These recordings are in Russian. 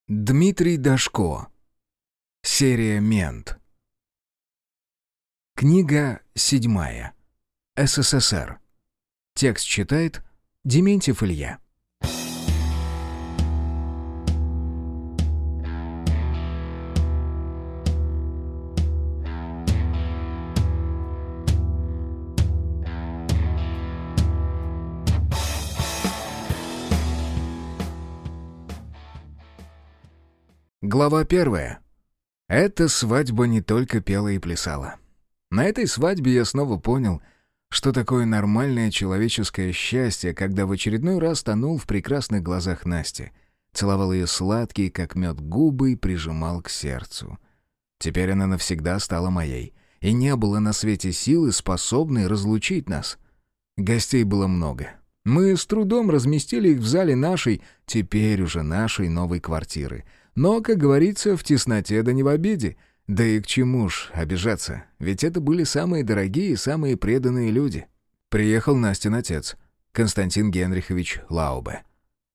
Дмитрий Дашко. Серия «Мент». Книга 7. СССР. Текст читает Дементьев Илья. Глава 1. Эта свадьба не только пела и плясала. На этой свадьбе я снова понял, что такое нормальное человеческое счастье, когда в очередной раз тонул в прекрасных глазах Насти, целовал ее сладкие, как мед, губы и прижимал к сердцу. Теперь она навсегда стала моей, и не было на свете силы, способной разлучить нас. Гостей было много. Мы с трудом разместили их в зале нашей, теперь уже нашей новой квартиры. Но, как говорится, в тесноте да не в обиде. Да и к чему ж обижаться, ведь это были самые дорогие и самые преданные люди. Приехал Настин отец, Константин Генрихович Лаубе.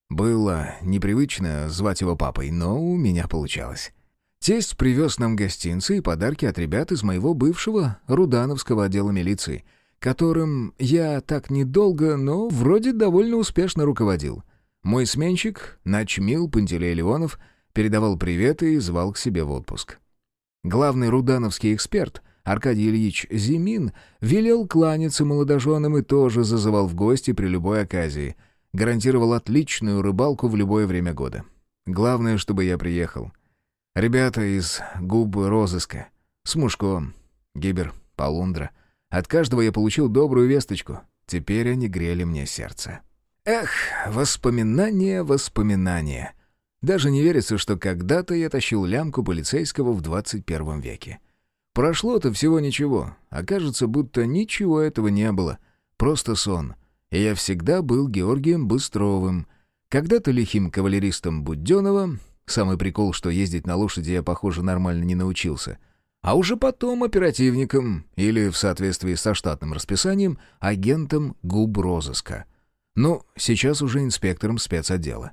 Было непривычно звать его папой, но у меня получалось. Тесть привез нам гостинцы и подарки от ребят из моего бывшего Рудановского отдела милиции, которым я так недолго, но вроде довольно успешно руководил. Мой сменщик, начмил Пантелей Леонов, передавал приветы и звал к себе в отпуск. Главный рудановский эксперт Аркадий Ильич Зимин велел кланяться молодоженам и тоже зазывал в гости при любой оказии. Гарантировал отличную рыбалку в любое время года. Главное, чтобы я приехал. Ребята из ГУБ розыска, Смушко, Гибер, Полундра. От каждого я получил добрую весточку. Теперь они грели мне сердце. Эх, воспоминания, воспоминания. Даже не верится, что когда-то я тащил лямку полицейского в 21 веке. Прошло-то всего ничего, а кажется, будто ничего этого не было. Просто сон. И я всегда был Георгием Быстровым. Когда-то лихим кавалеристом Буденова. Самый прикол, что ездить на лошади я, похоже, нормально не научился. А уже потом оперативником, или, в соответствии со штатным расписанием, агентом ГУБ розыска. Ну, сейчас уже инспектором спецотдела.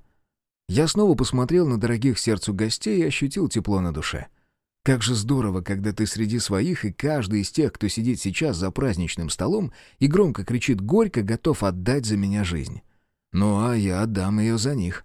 Я снова посмотрел на дорогих сердцу гостей и ощутил тепло на душе. Как же здорово, когда ты среди своих, и каждый из тех, кто сидит сейчас за праздничным столом и громко кричит горько, готов отдать за меня жизнь. Ну а я отдам ее за них.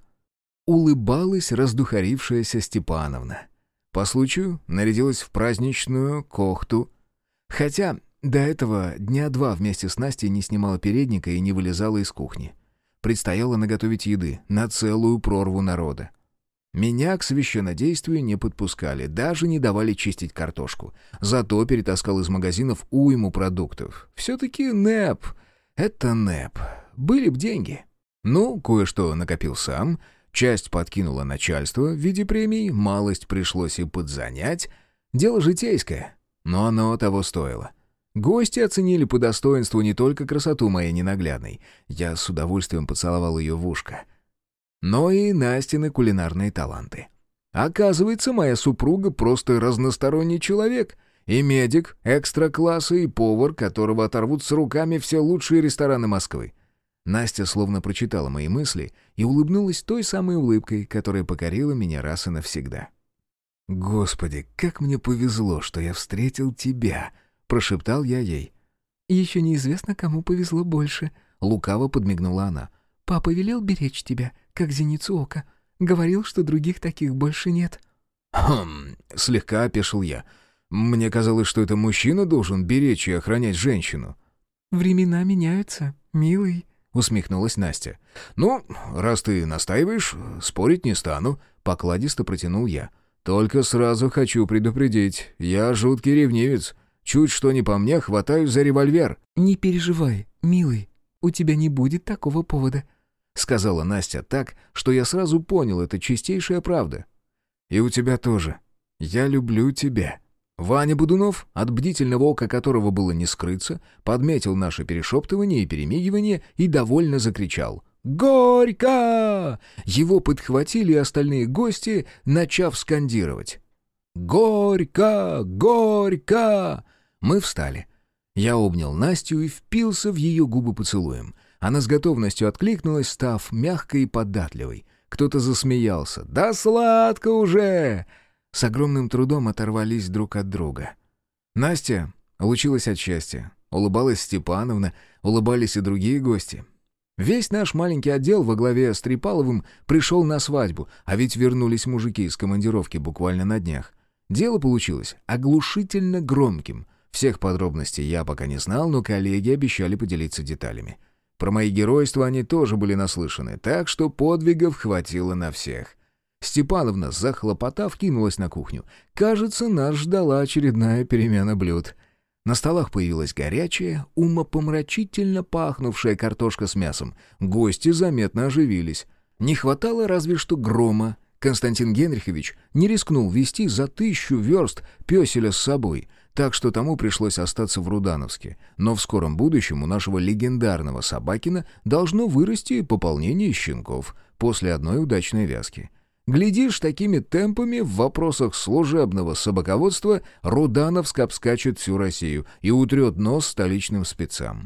Улыбалась раздухарившаяся Степановна. По случаю нарядилась в праздничную кохту. Хотя до этого дня 2 вместе с Настей не снимала передника и не вылезала из кухни. Предстояло наготовить еды на целую прорву народа. Меня к священнодействию не подпускали, даже не давали чистить картошку. Зато перетаскал из магазинов уйму продуктов. Все-таки НЭП. Это НЭП. Были б деньги. Ну, кое-что накопил сам. Часть подкинуло начальство в виде премий, малость пришлось и подзанять. Дело житейское, но оно того стоило. Гости оценили по достоинству не только красоту моей ненаглядной, я с удовольствием поцеловал ее в ушко, но и Настины кулинарные таланты. Оказывается, моя супруга просто разносторонний человек, и медик экстра-класса, и повар, которого оторвут с руками все лучшие рестораны Москвы. Настя словно прочитала мои мысли и улыбнулась той самой улыбкой, которая покорила меня раз и навсегда. «Господи, как мне повезло, что я встретил тебя!» Прошептал я ей. «Еще неизвестно, кому повезло больше», — лукаво подмигнула она. «Папа велел беречь тебя, как зеницу ока. Говорил, что других таких больше нет». «Хм...» — слегка опешил я. «Мне казалось, что это мужчина должен беречь и охранять женщину». «Времена меняются, милый», — усмехнулась Настя. «Ну, раз ты настаиваешь, спорить не стану», — покладисто протянул я. «Только сразу хочу предупредить, я жуткий ревнивец. Чуть что не по мне, хватаюсь за револьвер». «Не переживай, милый, у тебя не будет такого повода», — сказала Настя так, что я сразу понял, это чистейшая правда. «И у тебя тоже. Я люблю тебя». Ваня Будунов, от бдительного ока которого было не скрыться, подметил наше перешептывание и перемигивание и довольно закричал: «Горько!». Его подхватили остальные гости, начав скандировать: «Горько! Горько!». Мы встали. Я обнял Настю и впился в ее губы поцелуем. Она с готовностью откликнулась, став мягкой и податливой. Кто-то засмеялся. «Да сладко уже!» С огромным трудом оторвались друг от друга. Настя лучилась от счастья. Улыбалась Степановна, улыбались и другие гости. Весь наш маленький отдел во главе с Трипаловым пришел на свадьбу, а ведь вернулись мужики из командировки буквально на днях. Дело получилось оглушительно громким. Всех подробностей я пока не знал, но коллеги обещали поделиться деталями. Про мои геройства они тоже были наслышаны, так что подвигов хватило на всех. Степановна, захлопотав, кинулась на кухню. Кажется, нас ждала очередная перемена блюд. На столах появилась горячая, умопомрачительно пахнувшая картошка с мясом. Гости заметно оживились. Не хватало разве что грома. Константин Генрихович не рискнул везти за 1000 верст пёселя с собой, так что тому пришлось остаться в Рудановске. Но в скором будущем у нашего легендарного Собакина должно вырасти пополнение щенков после одной удачной вязки. Глядишь, такими темпами в вопросах служебного собаководства Рудановск обскачет всю Россию и утрет нос столичным спецам.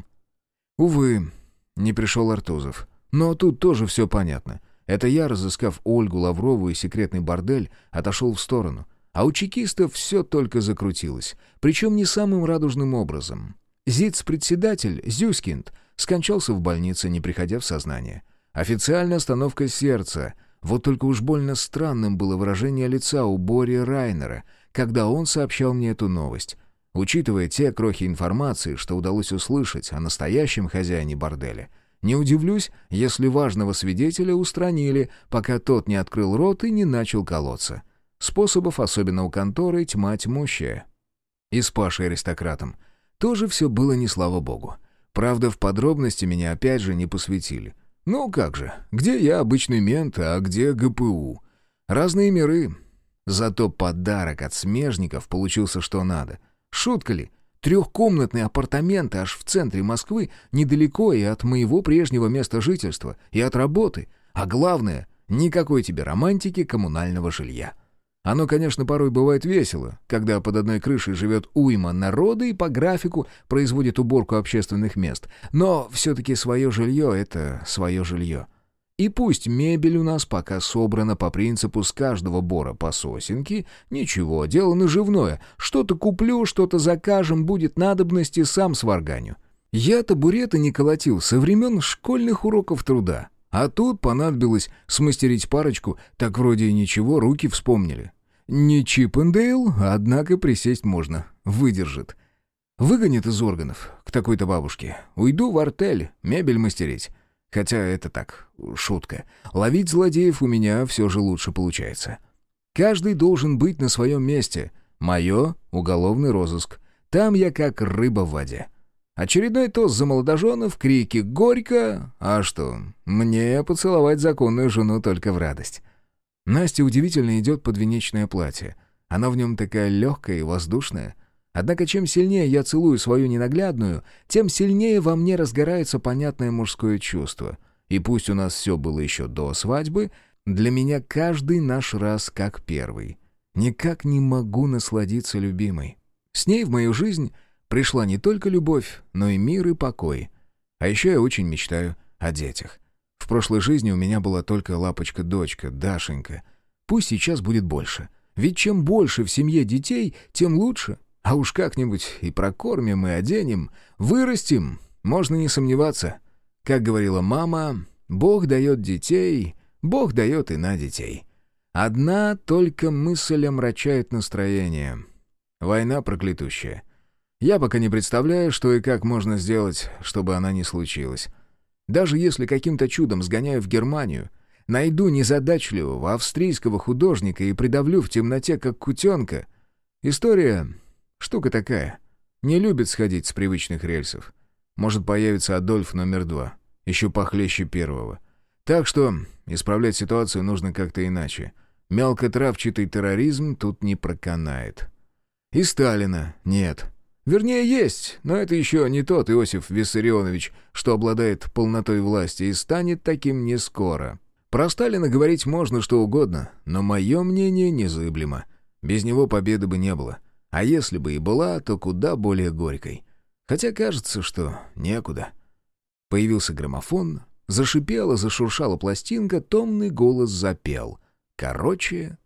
Увы, не пришел Артузов. Но тут тоже все понятно. Это я, разыскав Ольгу Лаврову и секретный бордель, отошел в сторону. А у чекистов все только закрутилось. Причем не самым радужным образом. Зиц-председатель Зюскинд скончался в больнице, не приходя в сознание. Официальная остановка сердца. Вот только уж больно странным было выражение лица у Бори Райнера, когда он сообщал мне эту новость. Учитывая те крохи информации, что удалось услышать о настоящем хозяине борделя, не удивлюсь, если важного свидетеля устранили, пока тот не открыл рот и не начал колоться. Способов, особенно у конторы, тьма тьмущая. И с Пашей аристократом тоже все было не слава богу. Правда, в подробности меня опять же не посвятили. Ну как же, где я обычный мент, а где ГПУ? Разные миры. Зато подарок от смежников получился что надо. Шутка ли? 3-комнатные апартаменты аж в центре Москвы, недалеко и от моего прежнего места жительства, и от работы. А главное, никакой тебе романтики коммунального жилья. Оно, конечно, порой бывает весело, когда под одной крышей живет уйма народа и по графику производит уборку общественных мест. Но все-таки свое жилье — это свое жилье. И пусть мебель у нас пока собрана по принципу с каждого бора по сосенке, ничего, дело наживное. Что-то куплю, что-то закажем, будет надобности, сам сварганю. Я табуреты не колотил со времен школьных уроков труда. А тут понадобилось смастерить парочку, так вроде и ничего, руки вспомнили. Не Чиппендейл, однако присесть можно, выдержит. Выгонят из органов к такой-то бабушке. Уйду в артель, мебель мастерить. Хотя это так, шутка. Ловить злодеев у меня все же лучше получается. Каждый должен быть на своем месте. Мое — уголовный розыск. Там я как рыба в воде. Очередной тост за молодоженов, крики «Горько!» А что, мне поцеловать законную жену только в радость. Настя удивительно идет подвенечное платье. Она в нем такая легкая и воздушная. Однако чем сильнее я целую свою ненаглядную, тем сильнее во мне разгорается понятное мужское чувство. И пусть у нас все было еще до свадьбы, для меня каждый наш раз как первый. Никак не могу насладиться любимой. С ней в мою жизнь пришла не только любовь, но и мир и покой. А еще я очень мечтаю о детях. В прошлой жизни у меня была только лапочка-дочка, Дашенька. Пусть сейчас будет больше. Ведь чем больше в семье детей, тем лучше. А уж как-нибудь и прокормим, и оденем. Вырастим, можно не сомневаться. Как говорила мама, Бог дает детей, Бог дает и на детей. Одна только мысль омрачает настроение. Война проклятущая. Я пока не представляю, что и как можно сделать, чтобы она не случилась. Даже если каким-то чудом сгоняю в Германию, найду незадачливого австрийского художника и придавлю в темноте, как кутенка. История — штука такая. Не любит сходить с привычных рельсов. Может появиться Адольф номер 2, еще похлеще первого. Так что исправлять ситуацию нужно как-то иначе. Мелкотравчатый терроризм тут не проканает. И Сталина нет. Вернее, есть, но это еще не тот Иосиф Виссарионович, что обладает полнотой власти и станет таким не скоро. Про Сталина говорить можно что угодно, но мое мнение незыблемо. Без него победы бы не было. А если бы и была, то куда более горькой. Хотя кажется, что некуда. Появился граммофон, Зашипела, зашуршала пластинка, томный голос запел. Короче,